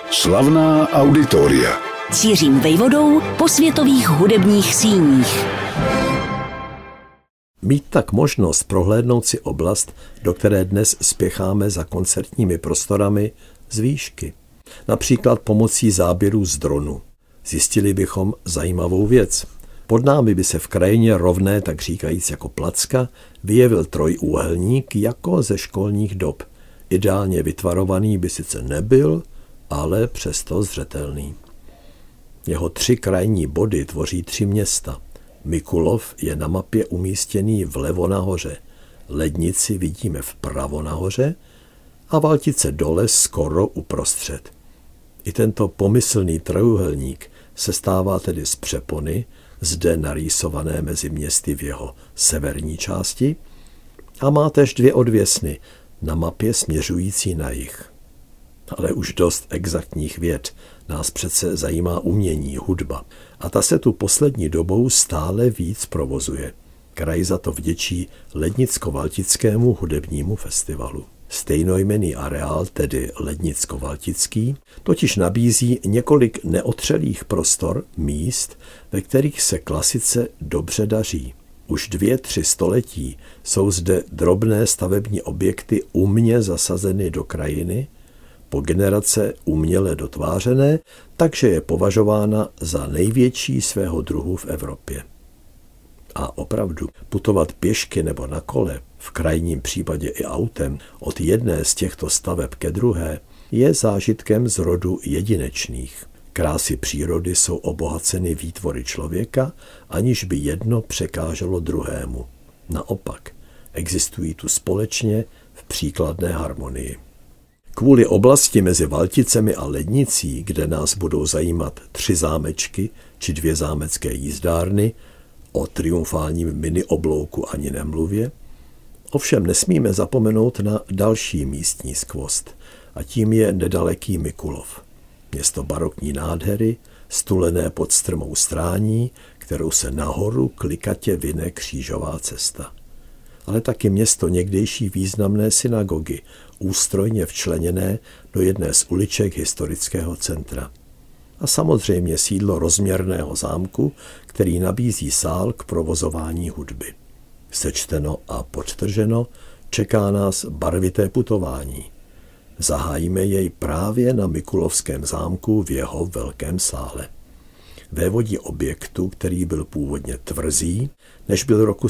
Slavná auditoria. Cířím vejvodou po světových hudebních síních. Mít tak možnost prohlédnout si oblast, do které dnes spěcháme za koncertními prostorami z výšky. Například pomocí záběrů z dronu. Zjistili bychom zajímavou věc. Pod námi by se v krajině rovné, tak říkajíc jako placka, vyjevil trojúhelník jako ze školních dob. Ideálně vytvarovaný by sice nebyl, ale přesto zřetelný. Jeho 3 krajní body tvoří 3 města. Mikulov je na mapě umístěný vlevo nahoře, Lednici vidíme vpravo nahoře a Valtice dole skoro uprostřed. I tento pomyslný trojúhelník se stává tedy z přepony, zde narýsované mezi městy v jeho severní části, a má též 2 odvěsny na mapě směřující na jih. Ale už dost exaktních věd, nás přece zajímá umění, hudba. A ta se tu poslední dobou stále víc provozuje. Kraj za to vděčí Lednicko-Valtickému hudebnímu festivalu. Stejnojmenný areál, tedy Lednicko-Valtický, totiž nabízí několik neotřelých prostor, míst, ve kterých se klasice dobře daří. Už 2-3 století jsou zde drobné stavební objekty umě zasazeny do krajiny, po generace uměle dotvářené, takže je považována za největší svého druhu v Evropě. A opravdu, putovat pěšky nebo na kole, v krajním případě i autem, od jedné z těchto staveb ke druhé, je zážitkem z rodu jedinečných. Krásy přírody jsou obohaceny výtvory člověka, aniž by jedno překáželo druhému. Naopak, existují tu společně v příkladné harmonii. Kvůli oblasti mezi Valticemi a Lednicí, kde nás budou zajímat 3 zámečky či 2 zámecké jízdárny, o triumfálním minioblouku ani nemluvě, ovšem nesmíme zapomenout na další místní skvost, a tím je nedaleký Mikulov. Město barokní nádhery, stulené pod strmou strání, kterou se nahoru klikatě vine křížová cesta. Ale taky město někdejší významné synagogy, ústrojně včleněné do jedné z uliček historického centra. A samozřejmě sídlo rozměrného zámku, který nabízí sál k provozování hudby. Sečteno a podtrženo, čeká nás barvité putování. Zahájíme jej právě na Mikulovském zámku v jeho velkém sále. Vévodí objektu, který byl původně tvrzí, než byl roku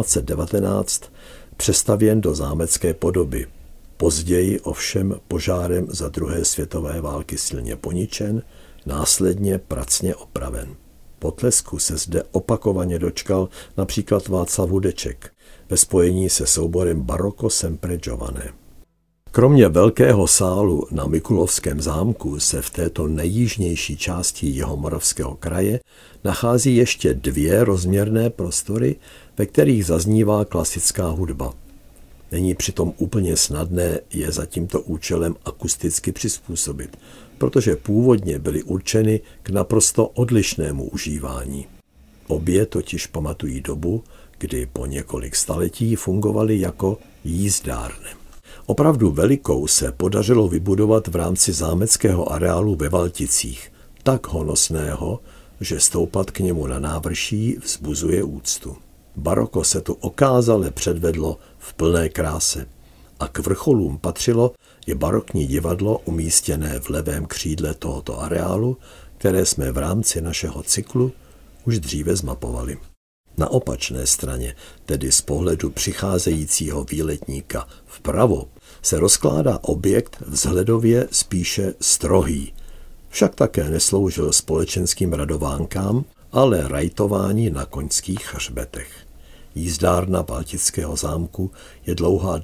1719 přestavěn do zámecké podoby. Později ovšem požárem za 2. světové války silně poničen, následně pracně opraven. Potlesku se zde opakovaně dočkal například Václav Hudeček ve spojení se souborem Barocco sempre giovane. Kromě velkého sálu na Mikulovském zámku se v této nejjižnější části Jihomoravského kraje nachází ještě 2 rozměrné prostory, ve kterých zaznívá klasická hudba. Není přitom úplně snadné je za tímto účelem akusticky přizpůsobit, protože původně byly určeny k naprosto odlišnému užívání. Obě totiž pamatují dobu, kdy po několik staletí fungovaly jako jízdárny. Opravdu velikou se podařilo vybudovat v rámci zámeckého areálu ve Valticích, tak honosného, že stoupat k němu na návrší vzbuzuje úctu. Baroko se tu okázale předvedlo v plné kráse a k vrcholům patřilo i barokní divadlo umístěné v levém křídle tohoto areálu, které jsme v rámci našeho cyklu už dříve zmapovali. Na opačné straně, tedy z pohledu přicházejícího výletníka vpravo, se rozkládá objekt vzhledově spíše strohý. Však také nesloužil společenským radovánkám, ale rajtování na koňských hřbetech. Jízdárna Valtického zámku je dlouhá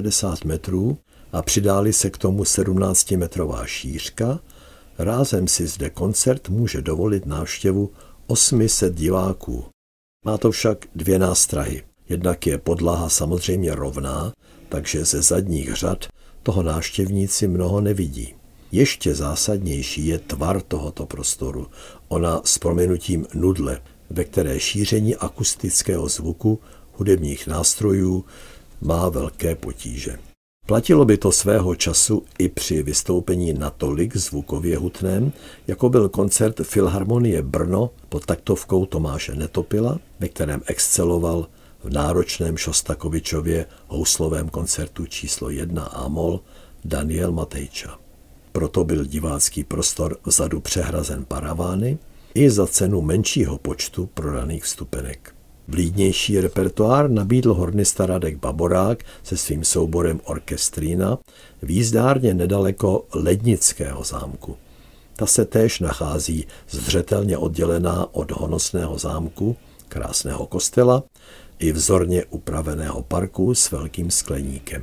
62 metrů a přidáli se k tomu 17metrová šířka. Rázem si zde koncert může dovolit návštěvu 800 diváků. Má to však 2 nástrahy. Jednak je podlaha samozřejmě rovná, takže ze zadních řad toho návštěvníci mnoho nevidí. Ještě zásadnější je tvar tohoto prostoru, ona s prominutím nudle, ve které šíření akustického zvuku hudebních nástrojů má velké potíže. Platilo by to svého času i při vystoupení natolik zvukově hutném, jako byl koncert Filharmonie Brno pod taktovkou Tomáše Netopila, ve kterém exceloval v náročném Šostakovičově houslovém koncertu číslo 1 A-moll Daniel Matejča. Proto byl divácký prostor vzadu přehrazen paravány i za cenu menšího počtu prodaných vstupenek. Vlídnější repertoár nabídl hornista Radek Baborák se svým souborem Orkestrína v jízdárně nedaleko Lednického zámku. Ta se též nachází zřetelně oddělená od honosného zámku, krásného kostela i vzorně upraveného parku s velkým skleníkem.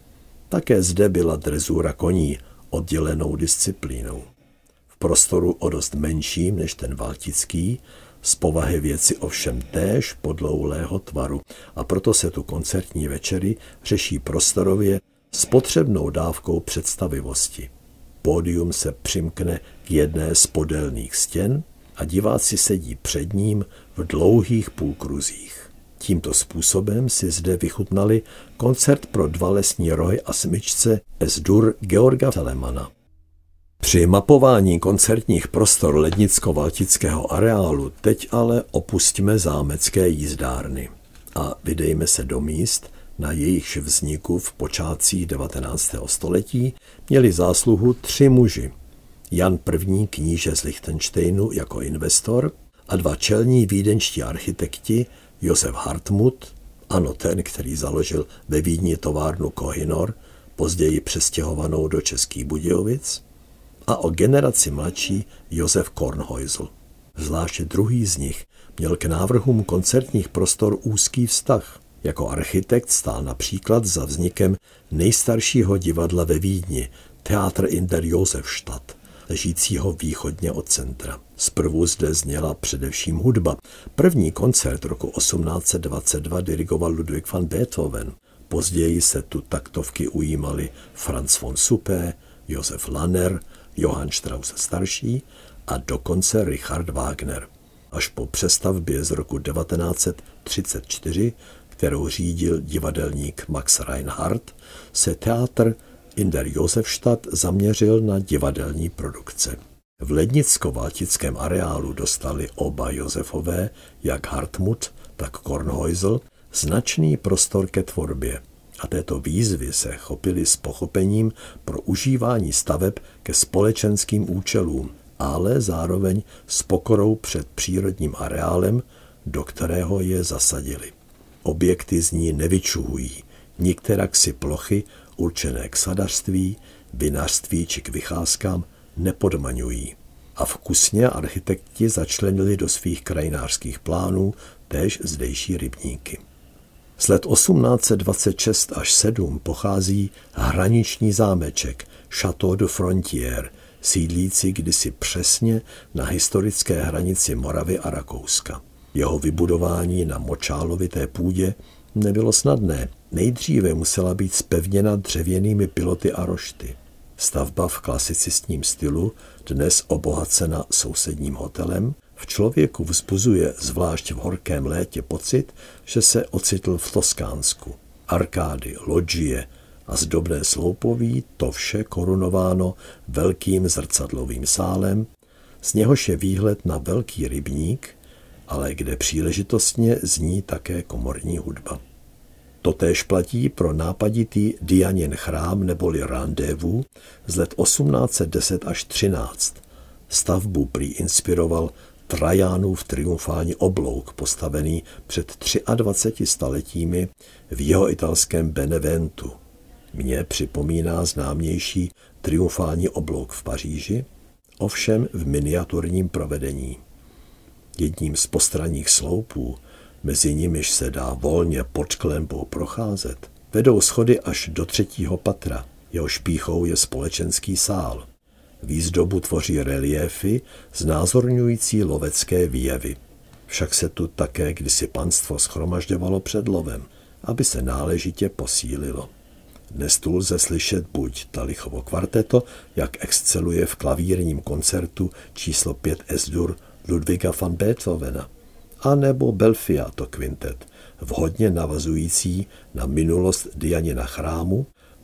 Také zde byla dresura koní oddělenou disciplínou. V prostoru o dost menším než ten valtický, z povahy věci ovšem též podloulého tvaru, a proto se tu koncertní večery řeší prostorově s potřebnou dávkou představivosti. Pódium se přimkne k jedné z podélných stěn a diváci sedí před ním v dlouhých půlkruzích. Tímto způsobem si zde vychutnali koncert pro 2 lesní rohy a smyčce Es-dur Georga Telemana. Při mapování koncertních prostor Lednicko-Valtického areálu teď ale opustíme zámecké jízdárny a vydejme se do míst, na jejichž vzniku v počátcích 19. století měli zásluhu 3 muži. Jan I. kníže z Lichtenštejnu jako investor a 2 čelní vídeňští architekti Josef Hartmut, ano ten, který založil ve Vídni továrnu Kohinor, později přestěhovanou do Českých Budějovic, a o generaci mladší Josef Kornhäusl. Zvláště druhý z nich měl k návrhům koncertních prostor úzký vztah. Jako architekt stál například za vznikem nejstaršího divadla ve Vídni, Theater in der Josefstadt, ležícího východně od centra. Zprvu zde zněla především hudba. První koncert roku 1822 dirigoval Ludwig van Beethoven. Později se tu taktovky ujímali Franz von Suppé, Josef Lanner, Johann Strauss starší a dokonce Richard Wagner. Až po přestavbě z roku 1934, kterou řídil divadelník Max Reinhardt, se Theater in der Josefstadt zaměřil na divadelní produkce. V Lednicko-Valtickém areálu dostali oba Josefové, jak Hartmut, tak Kornhäusl, značný prostor ke tvorbě. A této výzvy se chopili s pochopením pro užívání staveb ke společenským účelům, ale zároveň s pokorou před přírodním areálem, do kterého je zasadili. Objekty z ní nevyčuhují, nikterak si plochy určené k sadařství, vinařství či k vycházkám nepodmaňují. A vkusně architekti začlenili do svých krajinářských plánů též zdejší rybníky. Z let 1826 až 7 pochází hraniční zámeček Château de Frontière, sídlící kdysi přesně na historické hranici Moravy a Rakouska. Jeho vybudování na močálovité půdě nebylo snadné. Nejdříve musela být zpevněna dřevěnými piloty a rošty. Stavba v klasicistním stylu, dnes obohacena sousedním hotelem, v člověku vzbuzuje zvlášť v horkém létě pocit, že se ocitl v Toskánsku. Arkády, lodžie a zdobné sloupoví, to vše korunováno velkým zrcadlovým sálem, z něhož je výhled na velký rybník, ale kde příležitostně zní také komorní hudba. Totéž platí pro nápaditý Dianin chrám neboli Rendezvous z let 1810 až 13. Stavbu prý inspiroval Trajanův triumfální oblouk postavený před 23 staletími v jihoitalském Beneventu. Mně připomíná známější triumfální oblouk v Paříži, ovšem v miniaturním provedení. Jedním z postranních sloupů, mezi nimiž se dá volně pod klenbou procházet, vedou schody až do 3. patra, jehož pýchou je společenský sál. Výzdobu tvoří reliéfy znázorňující lovecké výjevy. Však se tu také kdysi panstvo shromažďovalo před lovem, aby se náležitě posílilo. Dnes tu lze slyšet buď Talichovo kvarteto, jak exceluje v klavírním koncertu číslo 5 Es-dur Ludwiga van Beethovena, anebo Belfiato kvintet, vhodně navazující na minulost Dianina chrámu,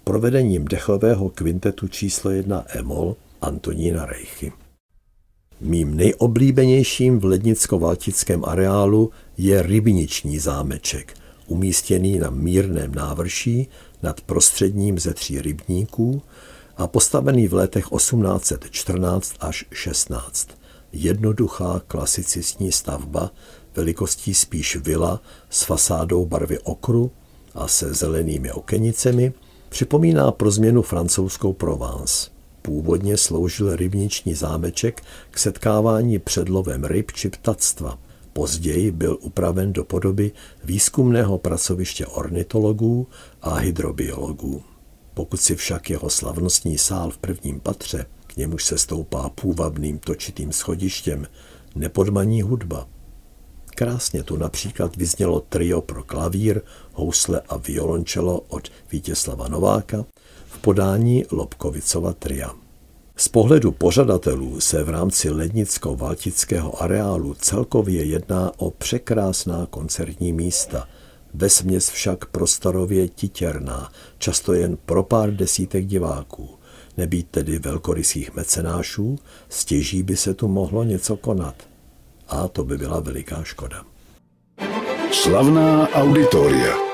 provedením dechového kvintetu číslo 1 E-moll Antonína Reichy. Mým nejoblíbenějším v lednicko-valtickém areálu je Rybniční zámeček, umístěný na mírném návrší nad prostředním ze 3 rybníků a postavený v letech 1814 až 16. Jednoduchá klasicistní stavba, velikostí spíš vila s fasádou barvy okru a se zelenými okenicemi, připomíná pro změnu francouzskou Provence. Původně sloužil rybniční zámeček k setkávání před lovem ryb či ptactva. Později byl upraven do podoby výzkumného pracoviště ornitologů a hydrobiologů. Pokud si však jeho slavnostní sál v prvním patře, k němuž se stoupá půvabným točitým schodištěm, nepodmaní hudba. Krásně tu například vyznělo trio pro klavír, housle a violončelo od Vítězslava Nováka v podání Lobkovicova tria. Z pohledu pořadatelů se v rámci lednicko-valtického areálu celkově jedná o překrásná koncertní místa, vesměs však prostorově titěrná, často jen pro pár desítek diváků. Nebýt tedy velkorysých mecenášů, stěží by se tu mohlo něco konat. A to by byla veliká škoda. Slavná auditoria.